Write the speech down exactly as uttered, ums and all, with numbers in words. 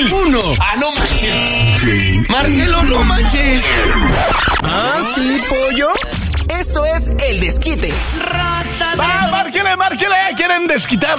mil uno. Ah, no manches. ¿Qué? Marcelo, no manches. ¿Ah, sí, pollo? Esto es El Desquite. ¡Va, márquele, márquele! ¿Quieren desquitar